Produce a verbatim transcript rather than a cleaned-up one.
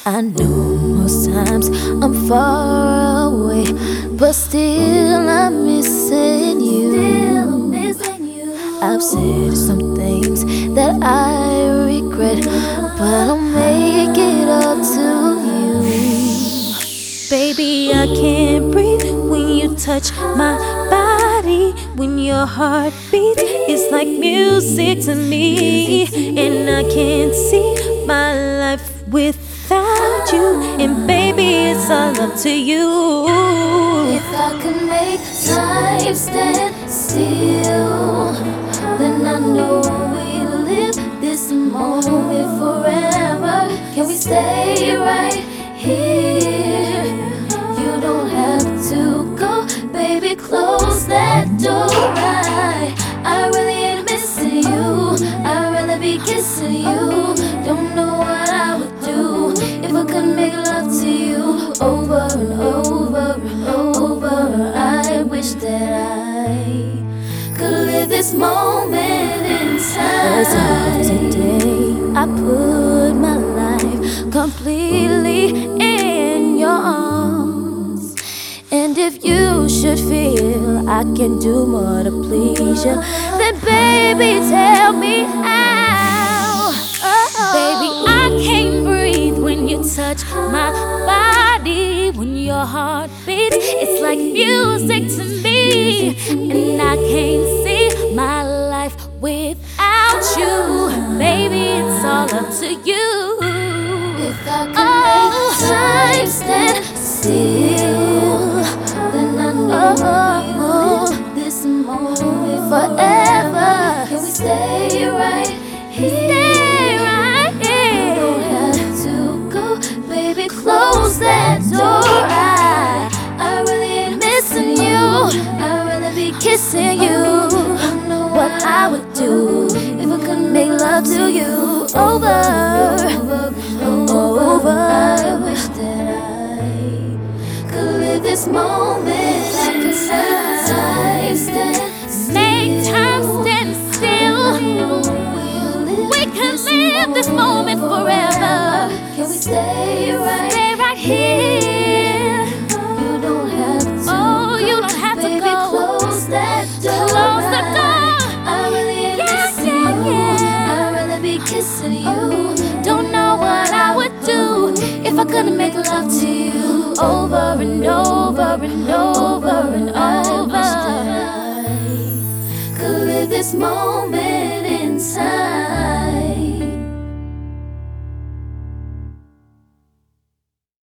I know most times I'm far away, but still I'm missing you. Still missing you. I've said some things that I regret, but I'll make it up to you. Baby, I can't breathe when you touch my body. When your heart beats, it's like music to me, and I can't see my life without you. And baby, it's all up to you. If I could make time stand still, then I know we'll live this moment forever. Can we stay right here? You don't have to go, baby, close that door. I, I really ain't missing you. I'd rather be kissing you. Don't know what I would do if I could make love to you over and over and over. I wish that I could live this moment in time. Today I put my life completely in your arms, and if you should feel I can do more to please you, then baby, tell me how. Oh. Baby, I can't breathe when you touch my body. When your heart beats, it's like music to me, and I can't see my life without you. Baby, it's all up to you. If I could oh. make time stand still, then I know we'll live this moment forever. Can we stay right here? Stay right here. You don't have to go, baby, close that door. I, I really ain't missing you. I'd rather be kissing you. I know what I would do if I could make love to you over, over, over. I wish that I could live this moment like a time stand. Make time stand still. We can live this moment forever. Can we stay right, stay right here? You don't have to. Oh, you don't have to go. Close that door. Close the door. I really ain't missing you. I'd rather be kissing you. Don't know what I would do if I couldn't make love to you over and over and over and over. I could live this moment in time.